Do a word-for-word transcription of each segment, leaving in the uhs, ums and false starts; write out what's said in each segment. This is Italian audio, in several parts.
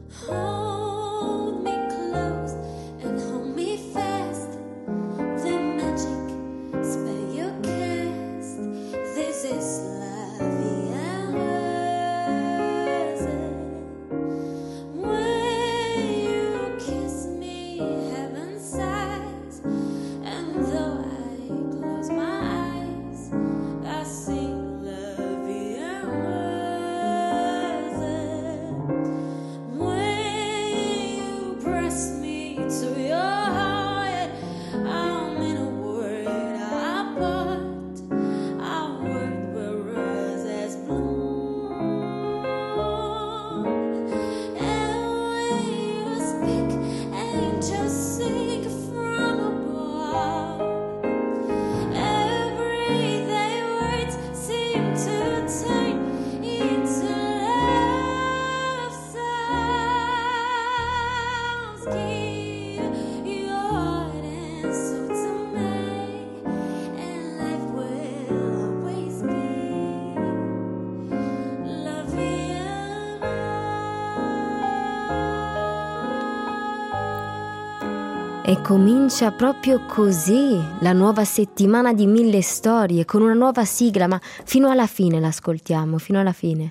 Hold me close and hold me fast. The magic spell you cast. This is la vie rose. When you kiss me, heaven sighs. And though I close my eyes, I sing la vie rose. When you press me to your heart, I'm in a world apart, a world where roses bloom. And when you speak, angels sing from above. Everyday words seem to turn into love sounds. Give your heart and soul to me, and life will always be la vie E comincia proprio così la nuova settimana di Mille Storie, con una nuova sigla, ma fino alla fine l'ascoltiamo, fino alla fine.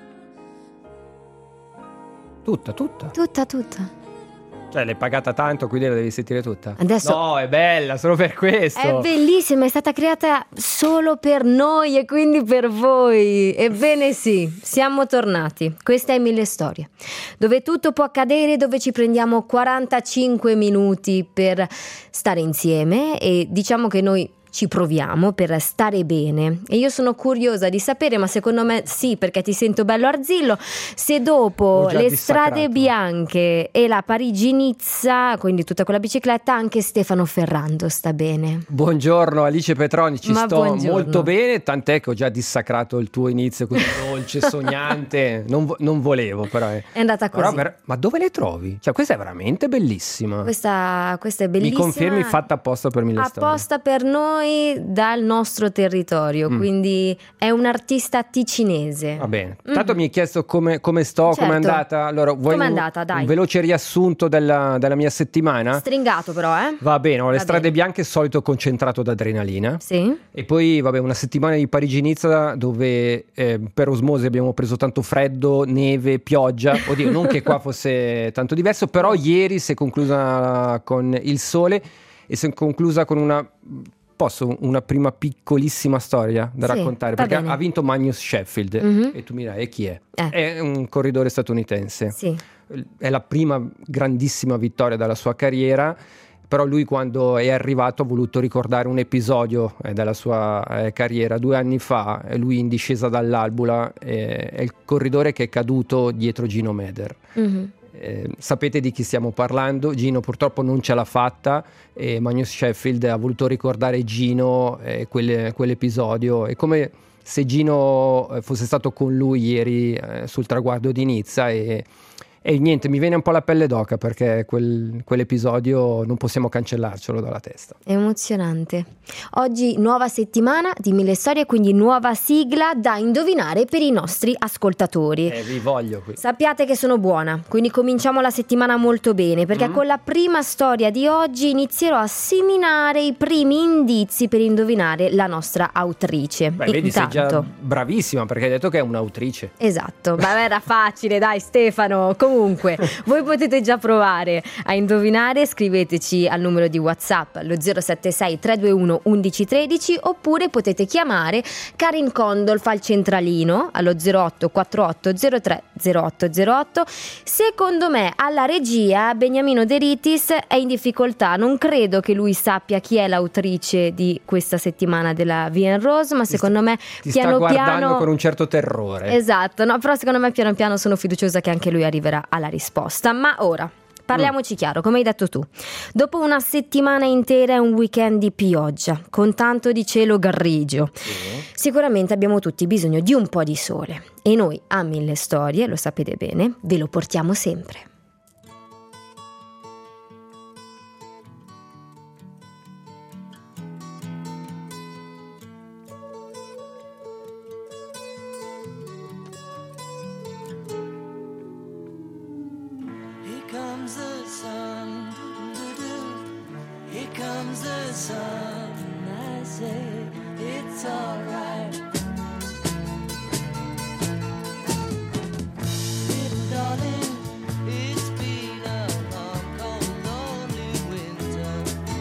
Tutta, tutta. Tutta, tutta. Cioè, l'hai pagata tanto, quindi la devi sentire tutta. Adesso- No, è bella, solo per questo. È bellissima, è stata creata solo per noi e quindi per voi. Ebbene sì, siamo tornati. Questa è Mille Storie, dove tutto può accadere, dove ci prendiamo quarantacinque minuti per stare insieme e diciamo che noi ci proviamo per stare bene. E io sono curiosa di sapere, ma secondo me sì, perché ti sento bello arzillo, se dopo Ho già le dissacrato. strade bianche e la Parigi-Nizza, quindi tutta quella bicicletta, anche Stefano Ferrando sta bene. Buongiorno Alice Petroni, ci Ma sto buongiorno. molto bene, tant'è che ho già dissacrato il tuo inizio così dolce, sognante. Non, vo- non volevo, però è, È andata però così. ver- ma dove le trovi? Cioè, questa è veramente bellissima. Questa, questa è Mi bellissima. confermi, fatta apposta per Mille Storie. Apposta per noi dal nostro territorio, Mm. quindi è un artista ticinese. Va bene. Tanto Mhm. mi hai chiesto come, come sto, Certo. come è andata. Allora, vuoi Com'è un- andata, dai. un veloce riassunto della, della mia settimana? Stringato però, eh? Va bene, ho le Va strade bene. bianche, solito concentrato d'adrenalina. Sì. E poi, vabbè, una settimana di Parigi-Nizza dove eh, per osmosi abbiamo preso tanto freddo, neve, pioggia. Oddio, non che qua fosse tanto diverso, però ieri si è conclusa con il sole e si è conclusa con una... Posso una prima piccolissima storia da Sì, raccontare? va Perché bene. ha vinto Magnus Sheffield. Mhm. E tu mi dirai, e chi è? Eh. È un corridore statunitense. Sì. È la prima grandissima vittoria della sua carriera, però lui quando è arrivato ha voluto ricordare un episodio eh, della sua eh, carriera. Due anni fa, eh, lui in discesa dall'Albula, eh, è il corridore che è caduto dietro Gino Meder. Mhm. Eh, sapete di chi stiamo parlando? Gino purtroppo non ce l'ha fatta e Magnus Sheffield ha voluto ricordare Gino eh, quelle- quell'episodio. È come se Gino eh, fosse stato con lui ieri eh, sul traguardo di Nizza e, e niente, mi viene un po' la pelle d'oca perché quel- quell'episodio non possiamo cancellarcelo dalla testa. È emozionante. Oggi nuova settimana di Mille Storie, quindi nuova sigla da indovinare per i nostri ascoltatori. Eh, vi voglio qui. Sappiate che sono buona, quindi cominciamo la settimana molto bene, perché Mm. con la prima storia di oggi inizierò a seminare i primi indizi per indovinare la nostra autrice. Beh, vedi, sei già Intanto, bravissima perché hai detto che è un'autrice. esatto, ma era facile, dai Stefano. Comunque, voi potete già provare a indovinare, scriveteci al numero di WhatsApp lo zero sette sei tre due uno uno uno uno tre oppure potete chiamare Karin Condolf al centralino allo zero otto quattro otto zero tre zero otto zero otto. Secondo me alla regia Beniamino De Ritis è in difficoltà, non credo che lui sappia chi è l'autrice di questa settimana della Vie Rose, ma secondo me Ti piano sta guardando piano con un certo terrore. Esatto, no, però secondo me piano piano sono fiduciosa che anche lui arriverà alla risposta. Ma ora parliamoci chiaro, come hai detto tu. Dopo una settimana intera e un weekend di pioggia, con tanto di cielo grigio, Sì. sicuramente abbiamo tutti bisogno di un po' di sole. E noi a Mille Storie, lo sapete bene, ve lo portiamo sempre. sun, I say it's alright. Little darling, it's been a long, cold, lonely winter.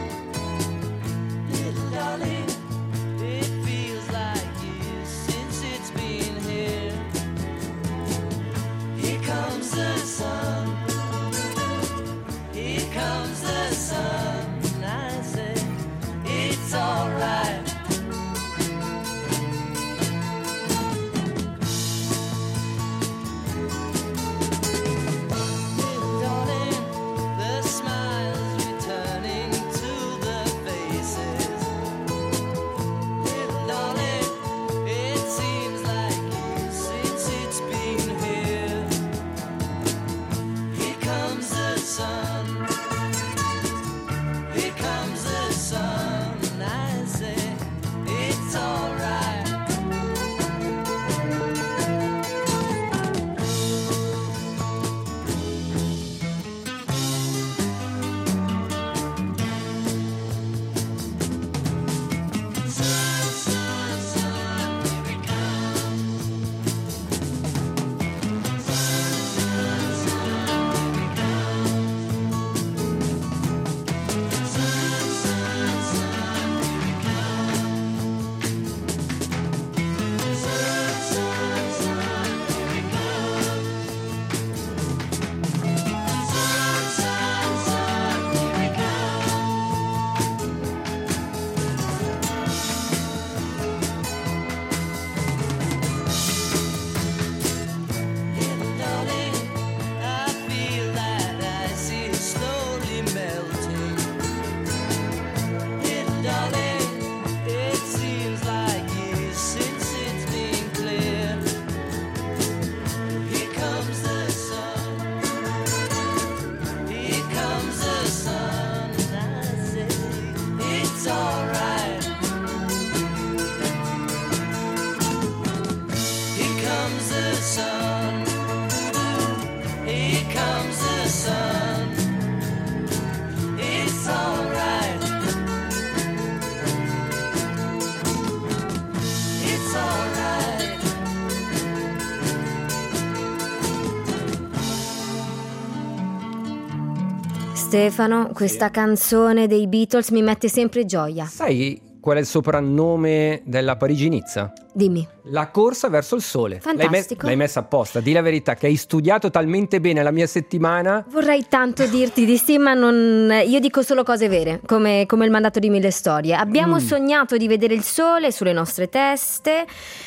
Little darling, it feels like years since it's been here. Here comes the sun. Here comes the sun. I say it's alright. Little darling, the smiles returning to the faces. Little darling, it seems like years since it's been here. Here comes the sun. Here comes the sun. I say it's alright. Sun, sun, sun, here it comes. Sun, sun, sun, here it comes. Sun, sun, sun, here it comes. Sun, sun, sun, here it comes. Sun, sun, sun, here it comes. Little darling, I feel that ice is slowly melting. Little darling, it seems like years since it's been clear. Here comes the sun. Here comes the sun. I say it's alright. Here comes the sun. Here comes the sun. It's alright. It's alright. Stefano, questa canzone dei Beatles mi mette sempre gioia. Sai qual è il soprannome della Parigi-Nizza? Dimmi. La corsa verso il sole. L'hai, me- Fantastico. l'hai messa apposta, di la verità che hai studiato talmente bene la mia settimana. Vorrei tanto dirti di sì, ma non... io dico solo cose vere, come, come il mandato di mille storie. Abbiamo Mm. sognato di vedere il sole sulle nostre teste,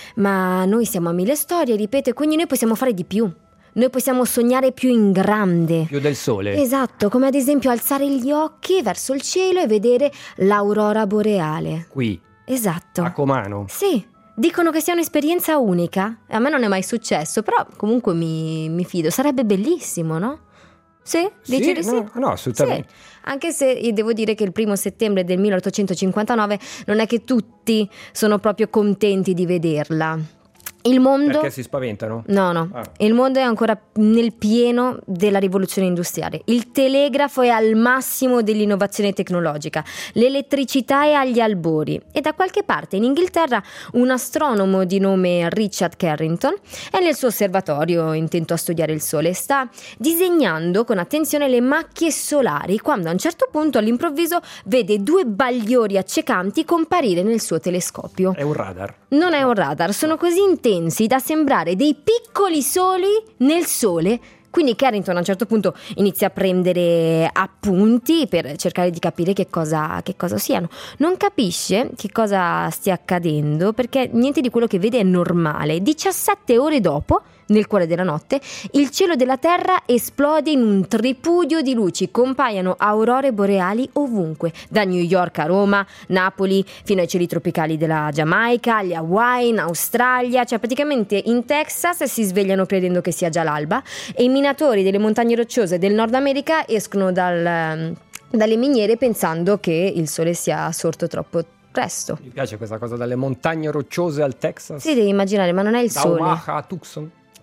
ma noi siamo a mille storie, ripeto, e quindi noi possiamo fare di più. Noi possiamo sognare più in grande. Più del sole. Esatto, come ad esempio alzare gli occhi verso il cielo e vedere l'aurora boreale. Qui, Esatto. a Comano. Sì, dicono che sia un'esperienza unica. A me non è mai successo, però comunque mi, mi fido. Sarebbe bellissimo, no? Sì? Dici Sì, di sì? no, no, assolutamente. Sì. Anche se io devo dire che il primo settembre del milleottocentocinquantanove non è che tutti sono proprio contenti di vederla. Il mondo... Perché si spaventano? No, no, Ah. il mondo è ancora nel pieno della rivoluzione industriale. Il telegrafo è al massimo dell'innovazione tecnologica, l'elettricità è agli albori e da qualche parte in Inghilterra un astronomo di nome Richard Carrington è nel suo osservatorio intento a studiare il sole e sta disegnando con attenzione le macchie solari quando a un certo punto all'improvviso vede due bagliori accecanti comparire nel suo telescopio. È un radar. Non è un radar, sono così intensi da sembrare dei piccoli soli nel sole. Quindi Carrington a un certo punto inizia a prendere appunti per cercare di capire che cosa, che cosa siano. Non capisce che cosa stia accadendo perché niente di quello che vede è normale. diciassette ore dopo, nel cuore della notte, il cielo della Terra esplode in un tripudio di luci, compaiono aurore boreali ovunque, da New York a Roma, Napoli, fino ai cieli tropicali della Giamaica, agli Hawaii, in Australia, cioè praticamente in Texas si svegliano credendo che sia già l'alba e i minatori delle montagne rocciose del Nord America escono dal, dalle miniere pensando che il sole sia sorto troppo presto. Mi piace questa cosa dalle montagne rocciose al Texas. Si devi immaginare, ma non è il Da sole. Omaha a Tucson.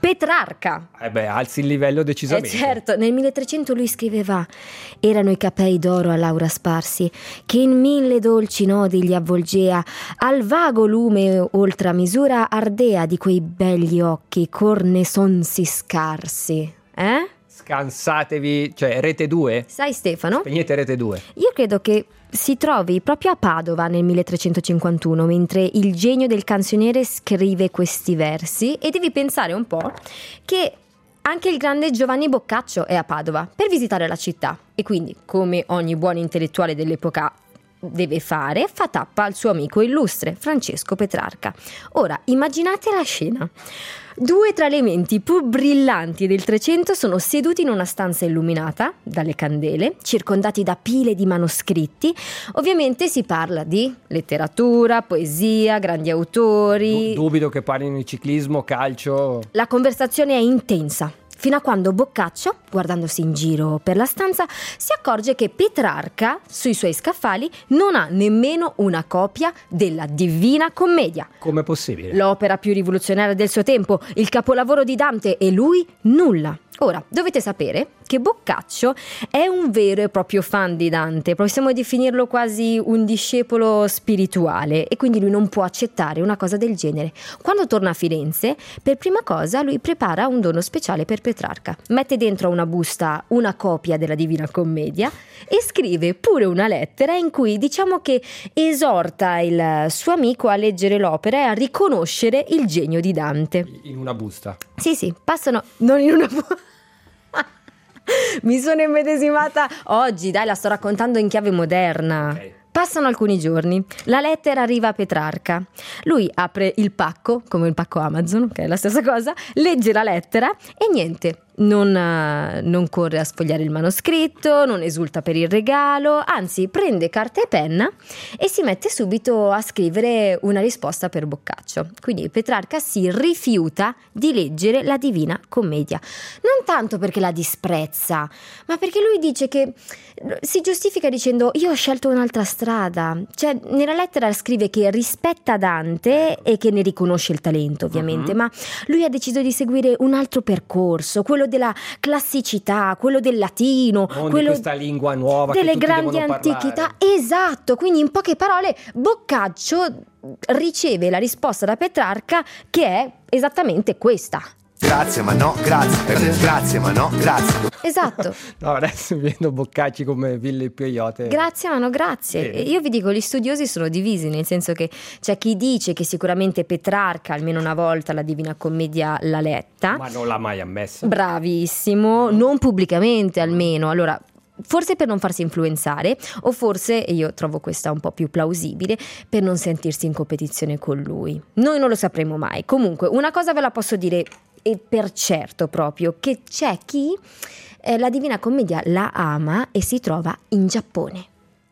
Petrarca. Eh beh, alzi il livello Eh decisamente. certo, nel milletrecento lui scriveva: erano i capei d'oro a Laura sparsi, che in mille dolci nodi gli avvolgea, al vago lume oltre a misura ardea di quei begli occhi corne sonsi scarsi. Eh? Scansatevi, cioè Rete due? Sai Stefano? Spegnete Rete due. Io credo che si trovi proprio a Padova nel milletrecentocinquantuno, mentre il genio del canzoniere scrive questi versi, e devi pensare un po' che anche il grande Giovanni Boccaccio è a Padova per visitare la città, e quindi, come ogni buon intellettuale dell'epoca deve fare, fa tappa al suo amico illustre Francesco Petrarca. Ora immaginate la scena: due tra le menti più brillanti del Trecento sono seduti in una stanza illuminata dalle candele, circondati da pile di manoscritti. Ovviamente si parla di letteratura, poesia, grandi autori. Du- dubito che parlino di ciclismo, calcio. La conversazione è intensa, fino a quando Boccaccio, guardandosi in giro per la stanza, si accorge che Petrarca, sui suoi scaffali, non ha nemmeno una copia della Divina Commedia. Com'è possibile? L'opera più rivoluzionaria del suo tempo, il capolavoro di Dante, e lui nulla. Ora, dovete sapere che Boccaccio è un vero e proprio fan di Dante, possiamo definirlo quasi un discepolo spirituale, e quindi lui non può accettare una cosa del genere. Quando torna a Firenze, per prima cosa lui prepara un dono speciale per Petrarca. Mette dentro una busta una copia della Divina Commedia e scrive pure una lettera in cui, diciamo che, esorta il suo amico a leggere l'opera e a riconoscere il genio di Dante. In una busta. Sì, sì, passano non in una busta. Mi sono immedesimata oggi, dai, la sto raccontando in chiave moderna. Ok. Passano alcuni giorni, la lettera arriva a Petrarca. Lui apre il pacco, come il pacco Amazon, che è la stessa cosa, legge la lettera e niente, non, eh, non corre a sfogliare il manoscritto, non esulta per il regalo, anzi prende carta e penna e si mette subito a scrivere una risposta per Boccaccio. Quindi Petrarca si rifiuta di leggere la Divina Commedia, non tanto perché la disprezza, ma perché lui dice che si giustifica dicendo: io ho scelto un'altra strada. Cioè, nella lettera scrive che rispetta Dante e che ne riconosce il talento, ovviamente, uh-huh. ma lui ha deciso di seguire un altro percorso, quello della classicità, quello del latino, non quello di questa lingua nuova delle che tutti grandi devono antichità. parlare. Esatto, quindi in poche parole Boccaccio riceve la risposta da Petrarca, che è esattamente questa. Grazie ma no, grazie, grazie ma no, grazie. Esatto. No, adesso vedo Boccacci come Ville Pioiote. Grazie ma no grazie. Bene. Io vi dico, gli studiosi sono divisi, nel senso che c'è chi dice che sicuramente Petrarca almeno una volta la Divina Commedia l'ha letta, Ma non l'ha mai ammessa. bravissimo, non pubblicamente almeno. Allora, forse per non farsi influenzare, o forse, e io trovo questa un po' più plausibile, per non sentirsi in competizione con lui. Noi non lo sapremo mai. Comunque, una cosa ve la posso dire, e per certo proprio, che c'è chi eh, la Divina Commedia la ama e si trova in Giappone.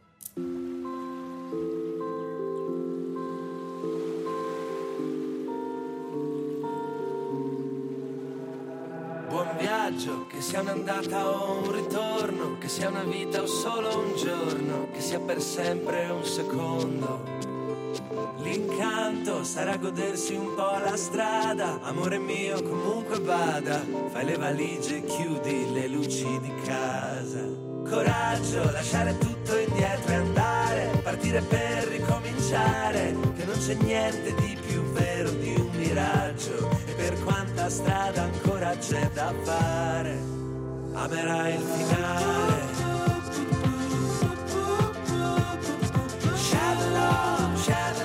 Buon viaggio, che sia un'andata o un ritorno, che sia una vita o solo un giorno, che sia per sempre un secondo. L'incanto sarà godersi un po' la strada, amore mio comunque vada, fai le valigie e chiudi le luci di casa. Coraggio, lasciare tutto indietro e andare, partire per ricominciare, che non c'è niente di più vero di un miraggio, e per quanta strada ancora c'è da fare, amerai il finale. Shadow, shadow.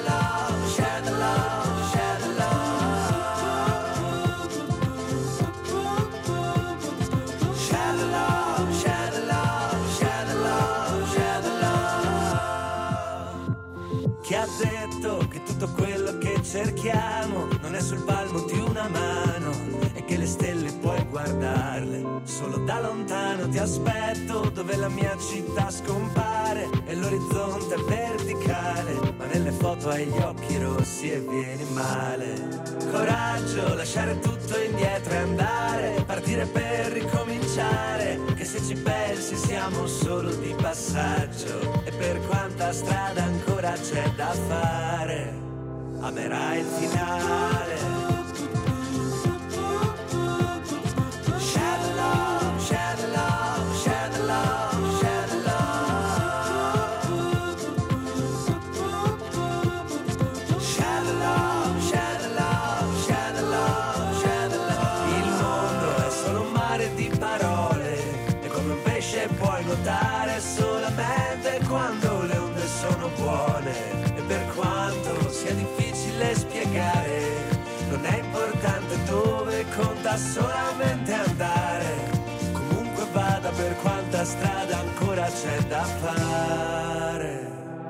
Chi ha detto che tutto quello che cerchiamo non è sul palmo di una mano e che le stelle puoi guardarle solo da lontano? Ti aspetto dove la mia città scompare e l'orizzonte è verticale, ma nelle foto hai gli occhi rossi e vieni male. Coraggio, lasciare tutto indietro e andare, partire per ricominciare, che se ci pensi siamo solo di passaggio, e per quanta strada ancora c'è da fare, amerai il finale. buone e per quanto sia difficile spiegare, non è importante dove, conta solamente andare. Comunque vada, per quanta strada ancora c'è da fare.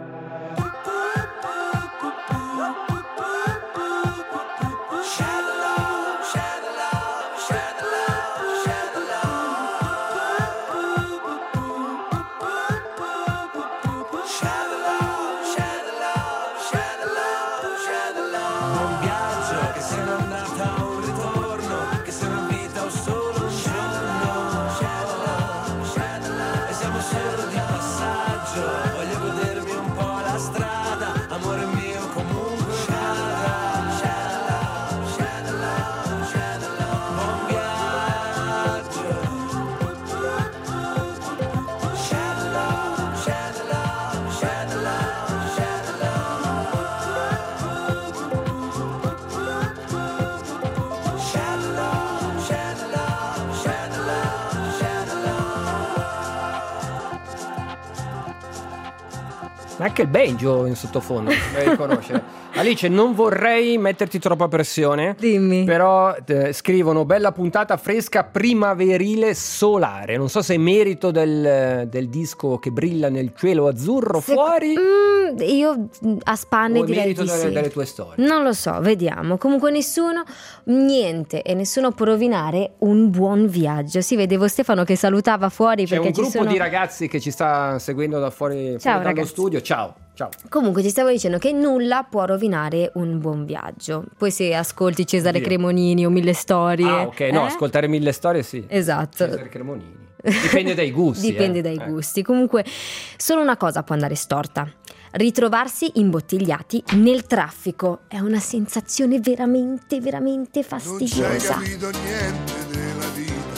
Anche il banjo in sottofondo, devi riconoscere. Alice, non vorrei metterti troppa pressione. Dimmi. Però eh, scrivono: bella puntata fresca primaverile solare. Non so se è merito del, del disco che brilla nel cielo azzurro Se- fuori Mm, io a spanne o è direi merito di delle, sì. delle tue storie. Non lo so, vediamo. Comunque nessuno, niente e nessuno può rovinare un buon viaggio. Si vedevo Stefano che salutava fuori C'è perché un ci gruppo sono... di ragazzi che ci sta seguendo da fuori, fuori dallo ragazzi. studio. Ciao, ciao. Comunque ti stavo dicendo che nulla può rovinare un buon viaggio. Poi se ascolti Cesare Oddio. Cremonini o Mille Storie... Ah, ok, no, eh? ascoltare mille storie sì. Esatto. Cesare Cremonini. Dipende dai gusti. Dipende eh. dai Eh. gusti. Comunque solo una cosa può andare storta: ritrovarsi imbottigliati nel traffico. È una sensazione veramente, veramente Non c'hai fastidiosa. capito niente della vita.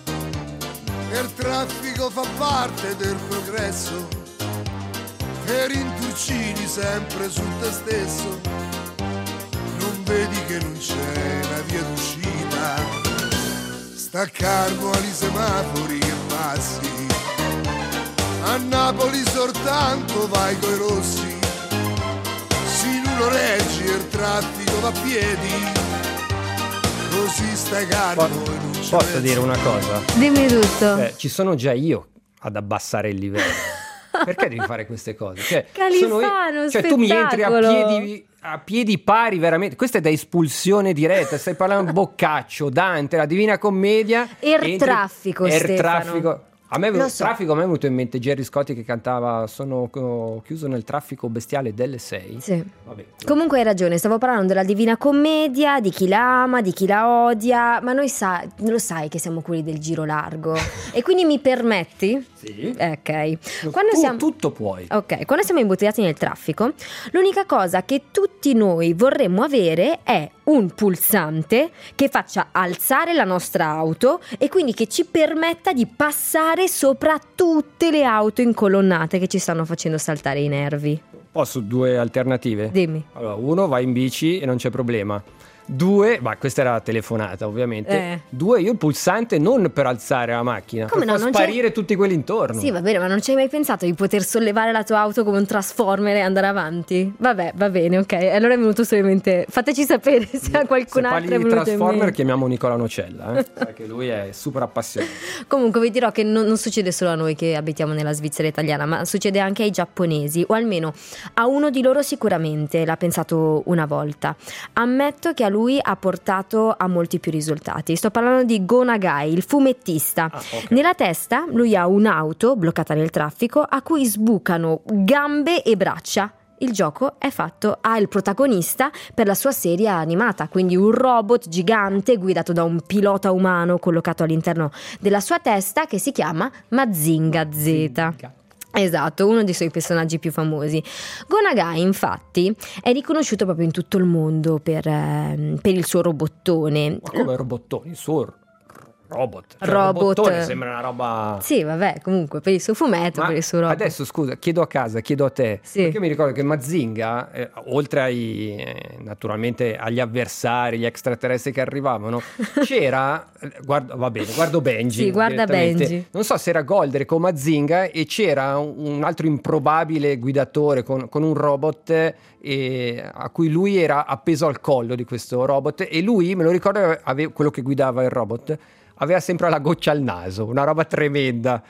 Il traffico fa parte del progresso. Per inturcini sempre su te stesso. Non vedi che non c'è una via d'uscita. Sta calmo ai semafori che passi. A Napoli soltanto vai coi rossi. Se non lo reggi il traffico va a piedi. Così stai calmo Po- e non ci Posso pensi. dire una cosa? Dimmi tutto. Eh, ci sono già io ad abbassare il livello. Perché devi fare queste cose? Cioè, Califano, sono io- cioè tu mi entri a spettacolo. piedi, a piedi pari veramente. Questo è da espulsione diretta. Stai parlando Boccaccio, Dante, la Divina Commedia. Er entri- traffico, Er Stefano. traffico. A me è Lo venuto, so. traffico, a me è venuto in mente Gerry Scotti che cantava "Sono co- chiuso nel traffico bestiale delle sei". Sì. Vabbè. Comunque hai ragione, stavo parlando della Divina Commedia, di chi la ama, di chi la odia, ma noi sa- lo sai che siamo quelli del giro largo. E quindi mi permetti? Sì. Eh, ok. Quando Tu siamo... tutto puoi. Ok, quando siamo imbottigliati nel traffico, l'unica cosa che tutti noi vorremmo avere è un pulsante che faccia alzare la nostra auto e quindi che ci permetta di passare sopra tutte le auto incolonnate che ci stanno facendo saltare i nervi. Posso due alternative? Dimmi. Allora, uno, vai in bici e non c'è problema. Due, ma questa era telefonata ovviamente. Eh. Due, io il pulsante non per alzare la macchina, Come per no, far non c'è- sparire tutti quelli intorno. Sì, va bene, ma non ci hai mai pensato di poter sollevare la tua auto come un transformer e andare avanti? Vabbè, va bene, ok. Allora è venuto solo in mente. Fateci sapere se a qualcun Se altro parli è di venuto in Transformer mente. chiamiamo Nicola Nocella, eh? Perché lui è super appassionato. Comunque vi dirò che non, non succede solo a noi che abitiamo nella Svizzera italiana, ma succede anche ai giapponesi, o almeno a uno di loro sicuramente, l'ha pensato una volta. Ammetto che a lui ha portato a molti più risultati. Sto parlando di Go Nagai, il fumettista. Ah, ok. Nella testa lui ha un'auto bloccata nel traffico a cui sbucano gambe e braccia. Il gioco è fatto al protagonista per la sua serie animata, quindi un robot gigante guidato da un pilota umano collocato all'interno della sua testa che si chiama Mazinga Z. Esatto, uno dei suoi personaggi più famosi. Go Nagai, infatti, è riconosciuto proprio in tutto il mondo per, eh, per il suo robottone. Ma come robottoni, il suo robot. Cioè, Robot. robottone sembra una roba... Sì, vabbè, comunque per il suo fumetto, Ma per il suo robot. adesso scusa, chiedo a casa, chiedo a te, Sì. perché mi ricordo che Mazinga, eh, oltre ai eh, naturalmente agli avversari, gli extraterrestri che arrivavano, c'era, eh, guarda, va bene, guardo Benji. Sì, guarda direttamente. Benji. Non so se era Goldrake o Mazinga e c'era un, un altro improbabile guidatore con, con un robot eh, a cui lui era appeso al collo di questo robot e lui, me lo ricordo, aveva, quello che guidava il robot, aveva sempre la goccia al naso, una roba tremenda.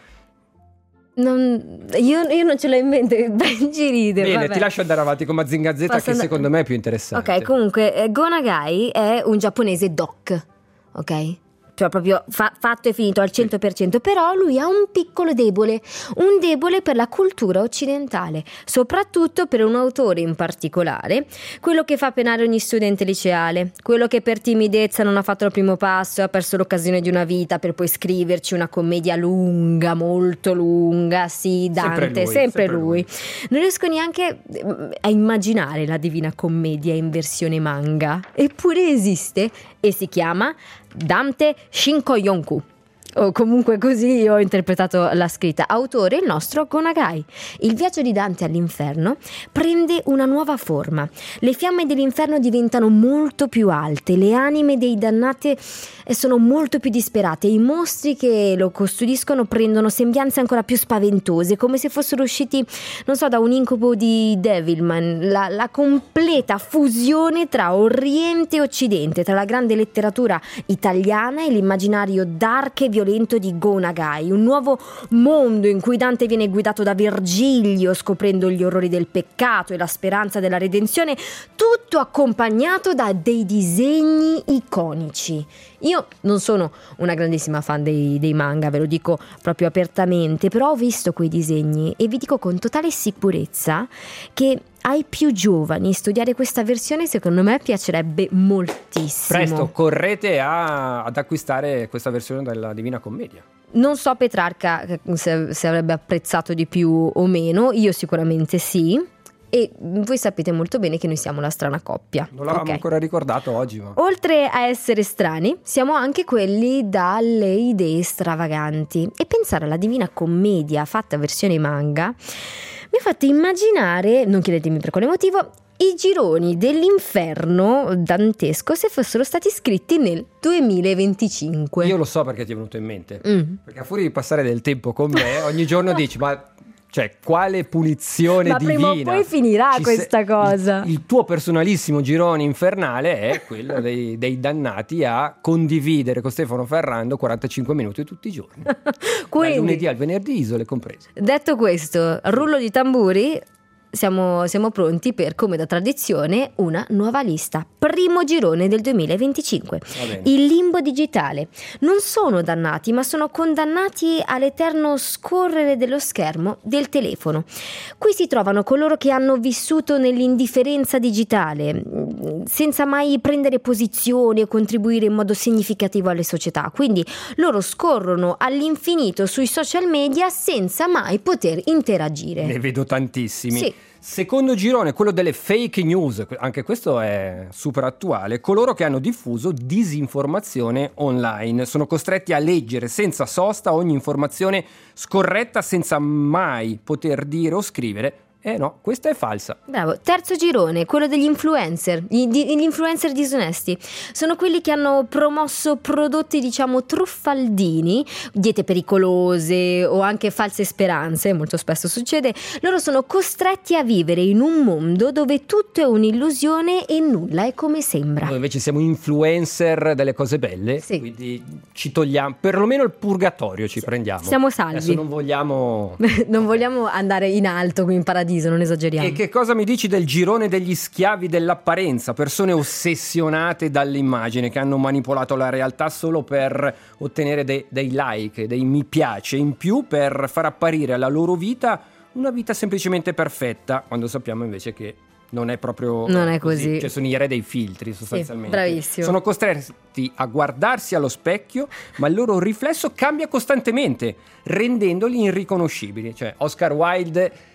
Non, io, io non ce l'ho in mente, Benji ride. Bene, vabbè. ti lascio andare avanti con Mazinga Z, Posso che andare- secondo me è più interessante. Ok, comunque eh, Go Nagai è un giapponese doc, ok? Cioè proprio fa- fatto e finito al cento per cento, però lui ha un piccolo debole, un debole per la cultura occidentale, soprattutto per un autore in particolare, quello che fa penare ogni studente liceale, quello che per timidezza non ha fatto il primo passo e ha perso l'occasione di una vita per poi scriverci una commedia lunga, molto lunga, sì, Dante, Sempre sempre lui, lui. sempre Non riesco neanche eh, a immaginare la Divina Commedia in versione manga, eppure esiste e si chiama Dante Shinko-yonku, o comunque così ho interpretato la scritta. Autore il nostro Go Nagai. Il viaggio di Dante all'inferno prende una nuova forma. Le fiamme dell'inferno diventano molto più alte, le anime dei dannati sono molto più disperate, i mostri che lo custodiscono prendono sembianze ancora più spaventose, come se fossero usciti, non so, da un incubo di Devilman. La, la completa fusione tra Oriente e Occidente, tra la grande letteratura italiana e l'immaginario dark e violento di Go Nagai, un nuovo mondo in cui Dante viene guidato da Virgilio scoprendo gli orrori del peccato e la speranza della redenzione, tutto accompagnato da dei disegni iconici. Io non sono una grandissima fan dei, dei manga, ve lo dico proprio apertamente, però ho visto quei disegni e vi dico con totale sicurezza che ai più giovani studiare questa versione secondo me piacerebbe moltissimo. Presto, correte a- ad acquistare questa versione della Divina Commedia. Non so Petrarca se, se avrebbe apprezzato di più o meno, io sicuramente sì. E voi sapete molto bene che noi siamo la strana coppia. Non l'avevamo ok? ancora ricordato oggi, ma... Oltre a essere strani, siamo anche quelli dalle idee stravaganti. E pensare alla Divina Commedia fatta versione manga mi ha fatto immaginare, non chiedetemi per quale motivo, i gironi dell'inferno dantesco se fossero stati scritti nel duemilaventicinque. Io lo so perché ti è venuto in mente. Mm. Perché a furia di passare del tempo con me, ogni giorno dici, ma... Cioè, quale punizione Ma divina? prima o poi finirà Ci questa se- cosa. Il, il tuo personalissimo girone infernale è quello dei, dei dannati a condividere con Stefano Ferrando quarantacinque minuti tutti i giorni. Dal Quindi, lunedì al venerdì, isole comprese. detto questo, rullo di tamburi, siamo, siamo pronti per, come da tradizione, una nuova lista. Primo girone del duemilaventicinque. Va bene. Il limbo digitale. Non sono dannati, ma sono condannati all'eterno scorrere dello schermo del telefono. Qui si trovano coloro che hanno vissuto nell'indifferenza digitale, senza mai prendere posizione o contribuire in modo significativo alle società. Quindi loro scorrono all'infinito sui social media senza mai poter interagire. Ne vedo tantissimi. Sì. Secondo girone, quello delle fake news, anche questo è super attuale, coloro che hanno diffuso disinformazione online sono costretti a leggere senza sosta ogni informazione scorretta senza mai poter dire o scrivere eh no, questa è falsa. Bravo. Terzo girone, quello degli influencer, gli, di- gli influencer disonesti. Sono quelli che hanno promosso prodotti, diciamo, truffaldini, diete pericolose o anche false speranze, molto spesso succede. Loro sono costretti a vivere in un mondo dove tutto è un'illusione e nulla è come sembra. Noi invece siamo influencer delle cose belle, Sì. quindi ci togliamo, perlomeno il purgatorio ci prendiamo. Siamo salvi. Adesso non vogliamo... Non vogliamo andare in alto qui in paradiso, non esageriamo. E che cosa mi dici del girone degli schiavi dell'apparenza? Persone ossessionate dall'immagine che hanno manipolato la realtà solo per ottenere de- dei like, dei mi piace in più per far apparire alla loro vita una vita semplicemente perfetta, quando sappiamo invece che non è proprio Non è così. Cioè sono gli re dei filtri sostanzialmente. bravissimo. Sono costretti a guardarsi allo specchio, ma il loro riflesso cambia costantemente, rendendoli irriconoscibili. Cioè Oscar Wilde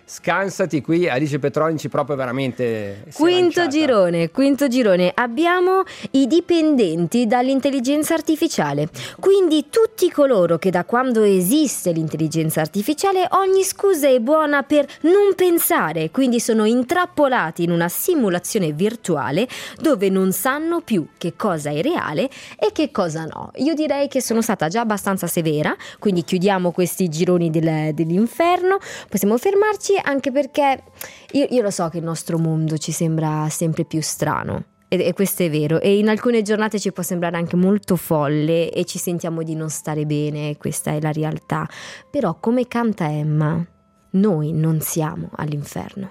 scansati qui, Alice Petronici proprio veramente si è Quinto lanciata. girone, quinto girone, abbiamo i dipendenti dall'intelligenza artificiale, quindi tutti coloro che da quando esiste l'intelligenza artificiale ogni scusa è buona per non pensare, quindi sono intrappolati in una simulazione virtuale dove non sanno più che cosa è reale e che cosa no. Io direi che sono stata già abbastanza severa, quindi chiudiamo questi gironi del- dell'inferno, possiamo fermarci anche perché io, io lo so che il nostro mondo ci sembra sempre più strano. E, e questo è vero, e in alcune giornate ci può sembrare anche molto folle e ci sentiamo di non stare bene, questa è la realtà. Però, come canta Emma, noi non siamo all'inferno.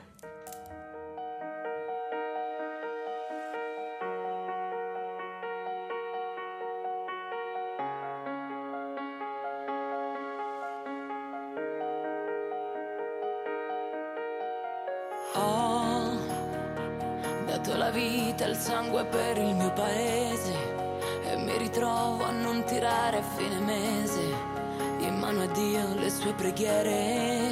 Ho dato la vita e il sangue per il mio paese e mi ritrovo a non tirare a fine mese in mano a Dio le sue preghiere.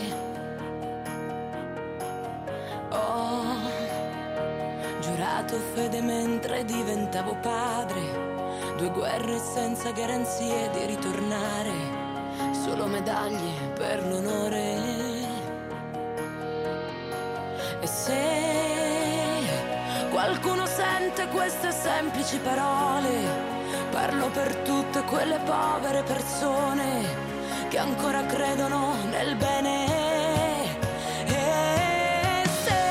Ho giurato fede mentre diventavo padre, due guerre senza garanzie di ritornare, solo medaglie per l'onore. E se qualcuno sente queste semplici parole, parlo per tutte quelle povere persone che ancora credono nel bene. E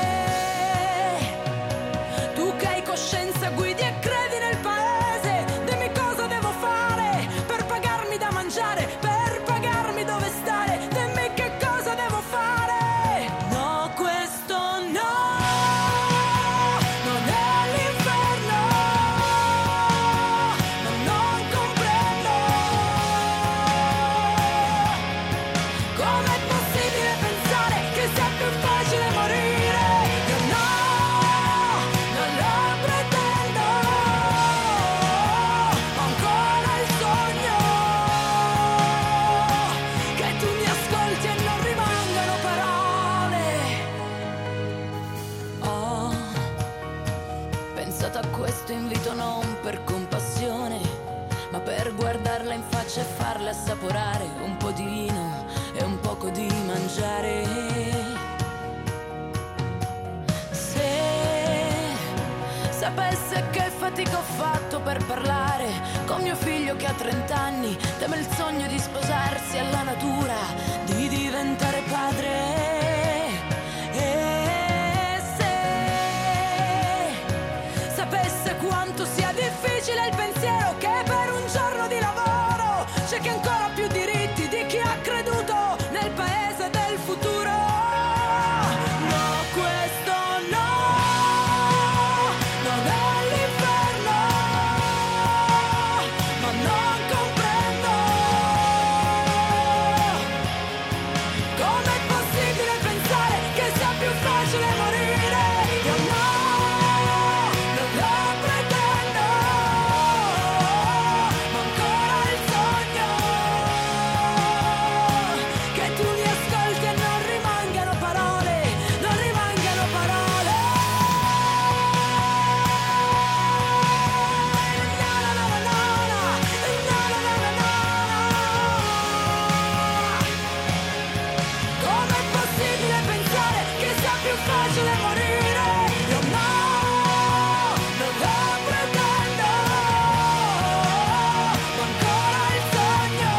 se tu che hai coscienza guidi e credi nel paese, dimmi cosa devo fare per pagarmi da mangiare, per pagarmi dove stare, dimmi che cosa devo fare. No, questo no, non è l'inferno, ma non comprendo com'è possibile pensare che sia più facile morire. Io no, non lo pretendo, ho ancora il sogno che tu mi ascolti e non rimangano parole. Ho pensato a questo invito non per compassione, ma per guardarla in faccia e farle assaporare un po' di vino e un poco di mangiare. Se sapesse che fatica ho fatto per parlare con mio figlio che ha trent'anni, teme il sogno di sposarsi alla natura, di diventare padre. E se sapesse quanto sia difficile il pensiero che per un giorno di lavoro c'è chi ha ancora più diritti di chi ha creduto nel paese del futuro. No, questo no, non è l'inferno, ma non comprendo com'è possibile pensare che sia più facile morire. Io no, non lo pretendo, ma ancora il sogno che tu mi ascolti e non rimangano parole, non rimangano parole. Na, na, na, na, na, na, na, na, na, na. Com'è possibile pensare che sia più facile morire? Io no, non lo pretendo, ma ancora il sogno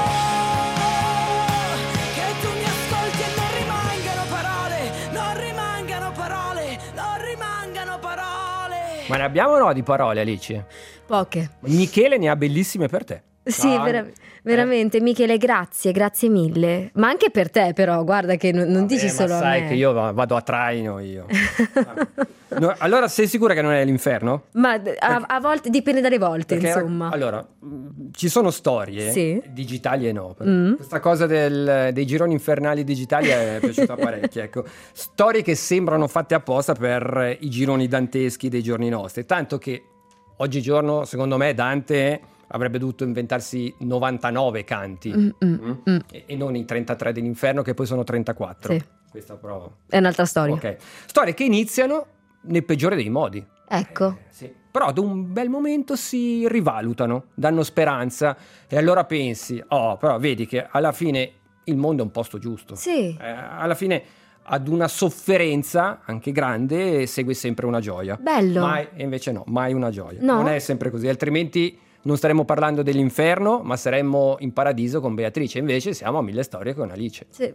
che tu mi ascolti e non rimangano parole, non rimangano parole, non rimangano parole. Ma ne abbiamo o no di parole, Alice? Poche. Michele ne ha bellissime per te. Sì, Ah, vera- eh. veramente, Michele, grazie, grazie mille. Ma anche per te, però, guarda che non, non Vabbè, dici ma solo a sai me. che io va- vado a traino io. No, allora sei sicura che non è l'inferno? Ma a, a volte dipende dalle volte, Perché, insomma. allora, mh, ci sono storie Sì. digitali e no. perché Mm. Questa cosa del- dei gironi infernali digitali è piaciuta parecchio. Ecco. Storie che sembrano fatte apposta per i gironi danteschi dei giorni nostri. Tanto che oggigiorno, secondo me, Dante avrebbe dovuto inventarsi novantanove canti Mm, mm, mm? mm. E, e non i trentatré dell'inferno, che poi sono trentaquattro. Sì. questa prova. È un'altra storia. Ok, storie che iniziano nel peggiore dei modi. Ecco. Eh, sì. Però ad un bel momento si rivalutano, danno speranza e allora pensi, oh, però vedi che alla fine il mondo è un posto giusto. Sì. Eh, alla fine ad una sofferenza anche grande segue sempre una gioia. Bello. Mai, e invece no, mai una gioia. No? Non è sempre così, altrimenti non staremmo parlando dell'inferno, ma saremmo in paradiso con Beatrice. Invece siamo a Mille Storie con Alice. Sì.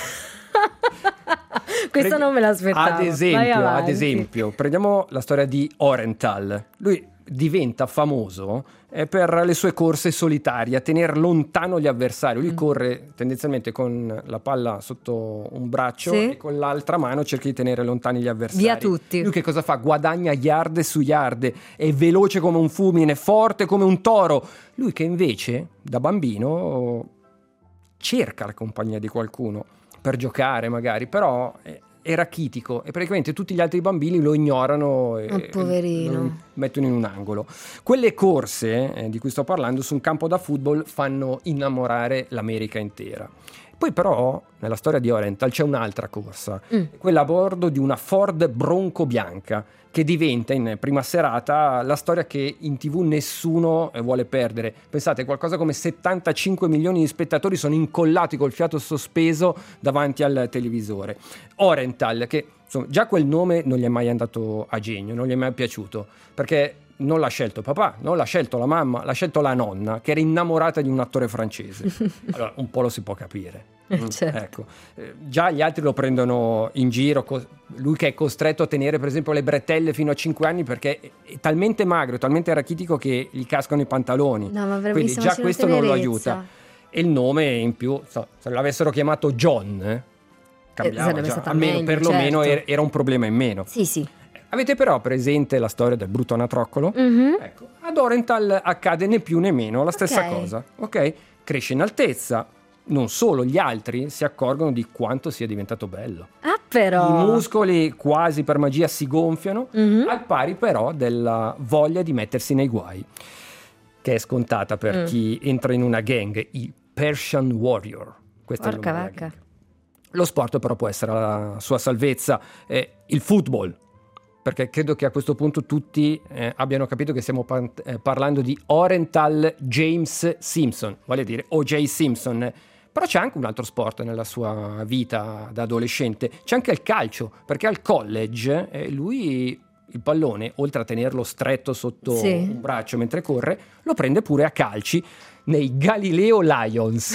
Questo non me l'aspettavo. Ad esempio, ad esempio, prendiamo la storia di Orenthal. Lui diventa famoso eh, per le sue corse solitarie, a tenere lontano gli avversari. Lui mm. corre tendenzialmente con la palla sotto un braccio sì. e con l'altra mano cerca di tenere lontani gli avversari. Via tutti. Lui che cosa fa? Guadagna yard su yard, è veloce come un fulmine, forte come un toro. Lui che invece, da bambino, cerca la compagnia di qualcuno per giocare magari, però è rachitico e praticamente tutti gli altri bambini lo ignorano e oh, poverino. lo mettono in un angolo. Quelle corse eh, di cui sto parlando su un campo da football fanno innamorare l'America intera. Poi però nella storia di Orenthal c'è un'altra corsa, mm. quella a bordo di una Ford Bronco bianca, che diventa in prima serata la storia che in tv nessuno vuole perdere. Pensate, qualcosa come settantacinque milioni di spettatori sono incollati col fiato sospeso davanti al televisore. Orenthal, che insomma, già quel nome non gli è mai andato a genio, non gli è mai piaciuto, perché non l'ha scelto papà, non l'ha scelto la mamma, l'ha scelto la nonna, che era innamorata di un attore francese. Allora, un po' lo si può capire. Certo. Ecco, eh, già gli altri lo prendono in giro, co- lui che è costretto a tenere per esempio le bretelle fino a cinque anni perché è, è talmente magro, talmente rachitico che gli cascano i pantaloni. No, ma quindi già questo non lo aiuta. E il nome in più, so, se l'avessero chiamato John, eh, cambiava eh, già, almeno meglio, perlomeno certo. era, era un problema in meno. Sì, sì. Avete però presente la storia del brutto anatroccolo? Mm-hmm. Ecco, ad Orenthal accade né più né meno la stessa okay. cosa, ok? Cresce in altezza, non solo, gli altri si accorgono di quanto sia diventato bello. Ah, però! I muscoli quasi per magia si gonfiano, mm-hmm. al pari però della voglia di mettersi nei guai, che è scontata per mm. chi entra in una gang, i Persian Warrior. Questo è il nome della gang. Lo sport però può essere la sua salvezza, eh, il football. Perché credo che a questo punto tutti eh, abbiano capito che stiamo par- eh, parlando di Orenthal James Simpson, vale a dire O J Simpson. Però c'è anche un altro sport nella sua vita da adolescente, c'è anche il calcio, perché al college eh, lui il pallone, oltre a tenerlo stretto sotto sì. un braccio mentre corre, lo prende pure a calci nei Galileo Lions.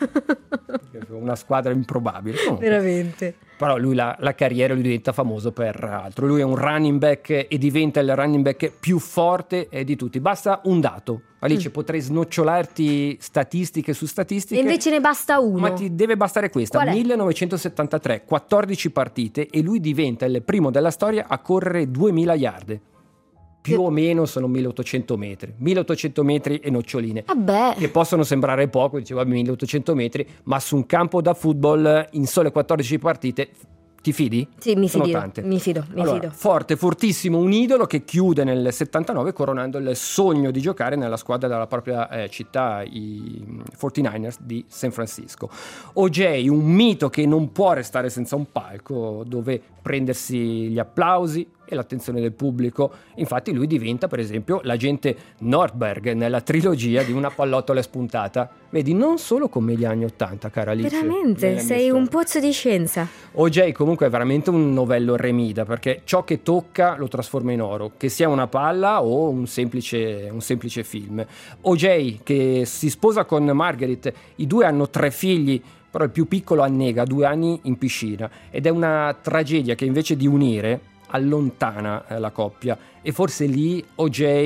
Una squadra improbabile. Comunque, veramente. Però lui la, la carriera lui diventa famoso per altro. Lui è un running back e diventa il running back più forte di tutti. Basta un dato. Alice, mm. potrei snocciolarti statistiche su statistiche. E invece ne basta uno. Ma ti deve bastare questa. Qual è? millenovecentosettantatré, quattordici partite e lui diventa il primo della storia a correre duemila yard. Più o meno sono milleottocento metri, milleottocento metri e noccioline, Vabbè. che possono sembrare poco, dicevo milleottocento metri, ma su un campo da football in sole quattordici partite, ti fidi? Sì, mi sono fido, tante. mi fido, mi allora, fido. Forte, fortissimo, un idolo che chiude nel settantanove coronando il sogno di giocare nella squadra della propria eh, città, i quarantanovers di San Francisco. O J, un mito che non può restare senza un palco dove prendersi gli applausi e l'attenzione del pubblico. Infatti lui diventa per esempio l'agente Nordberg nella trilogia di Una pallottola spuntata. Vedi, non solo come gli anni ottanta, cara Alice. Veramente, sei un pozzo di scienza. O J comunque è veramente un novello remida, perché ciò che tocca lo trasforma in oro, che sia una palla o un semplice, un semplice film. O J che si sposa con Margaret, i due hanno tre figli, però il più piccolo annega due anni in piscina ed è una tragedia che invece di unire allontana eh, la coppia, e forse lì O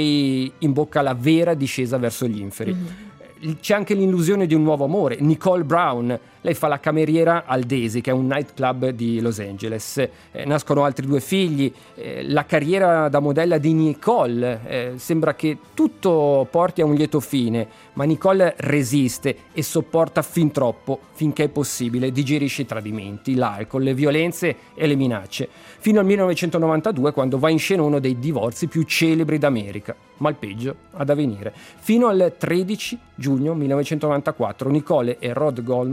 J imbocca la vera discesa verso gli inferi. Mm-hmm. C'è anche l'illusione di un nuovo amore. Nicole Brown, lei fa la cameriera al Daisy, che è un nightclub di Los Angeles. Eh, nascono altri due figli. Eh, la carriera da modella di Nicole eh, sembra che tutto porti a un lieto fine, ma Nicole resiste e sopporta fin troppo, finché è possibile, digerisce i tradimenti, l'alcol, le violenze e le minacce, fino al millenovecentonovantadue, quando va in scena uno dei divorzi più celebri d'America. Ma il peggio ha da venire. Fino al tredici giugno millenovecentonovantaquattro Nicole e Rod Goldman vengono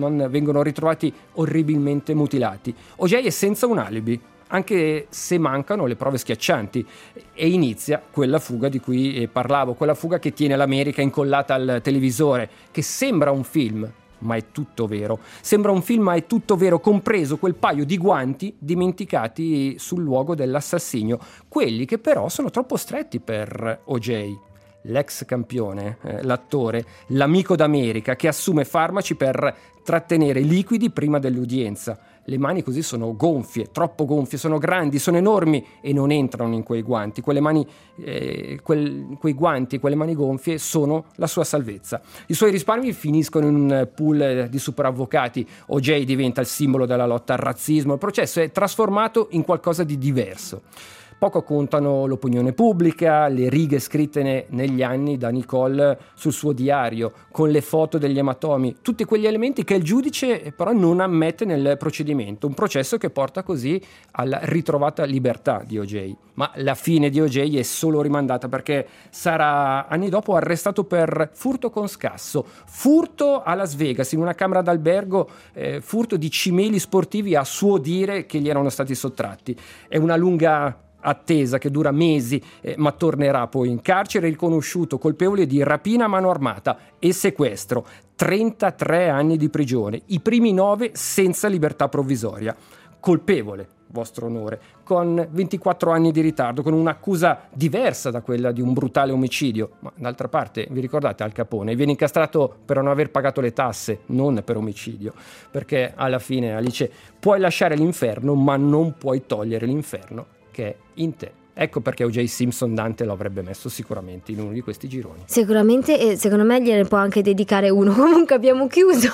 vengono ritrovati orribilmente mutilati. O J è senza un alibi, anche se mancano le prove schiaccianti, e inizia quella fuga di cui parlavo, quella fuga che tiene l'America incollata al televisore, che sembra un film, ma è tutto vero. Sembra un film, ma è tutto vero, compreso quel paio di guanti dimenticati sul luogo dell'assassinio, quelli che però sono troppo stretti per O J. L'ex campione, eh, l'attore, l'amico d'America che assume farmaci per trattenere liquidi prima dell'udienza. Le mani così sono gonfie, troppo gonfie, sono grandi, sono enormi e non entrano in quei guanti. Quelle mani, eh, quel, quei guanti, quelle mani gonfie sono la sua salvezza. I suoi risparmi finiscono in un pool di superavvocati. O J diventa il simbolo della lotta al razzismo. Il processo è trasformato in qualcosa di diverso. Poco contano l'opinione pubblica, le righe scritte ne, negli anni da Nicole sul suo diario, con le foto degli ematomi, tutti quegli elementi che il giudice però non ammette nel procedimento, un processo che porta così alla ritrovata libertà di O J. Ma la fine di O J è solo rimandata perché sarà anni dopo arrestato per furto con scasso, furto a Las Vegas in una camera d'albergo, eh, furto di cimeli sportivi a suo dire che gli erano stati sottratti. È una lunga attesa che dura mesi, eh, ma tornerà poi in carcere riconosciuto colpevole di rapina a mano armata e sequestro. trentatré anni di prigione, i primi nove senza libertà provvisoria. Colpevole, vostro onore, con ventiquattro anni di ritardo, con un'accusa diversa da quella di un brutale omicidio. Ma d'altra parte, vi ricordate Al Capone? Viene incastrato per non aver pagato le tasse, non per omicidio. Perché alla fine, Alice, puoi lasciare l'inferno, ma non puoi togliere l'inferno che è in te. Ecco perché O J Simpson Dante lo avrebbe messo sicuramente in uno di questi gironi. Sicuramente, e secondo me gliene può anche dedicare uno. Comunque abbiamo chiuso.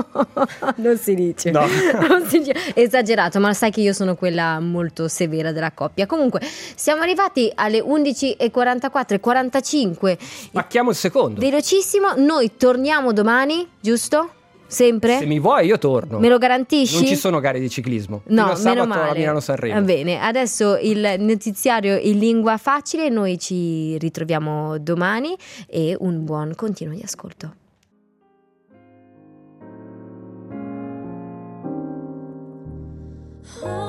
Non si dice. No. Non si dice. Esagerato, ma sai che io sono quella molto severa della coppia. Comunque siamo arrivati alle undici e quarantaquattro e quarantacinque. Spacchiamo il secondo. Velocissimo, noi torniamo domani, giusto? Sempre? Se mi vuoi io torno. Me lo garantisci? Non ci sono gare di ciclismo. No, Fino a meno sabato male. a Milano-Sanremo. Va bene, adesso il notiziario in lingua facile, noi ci ritroviamo domani e un buon continuo di ascolto. Oh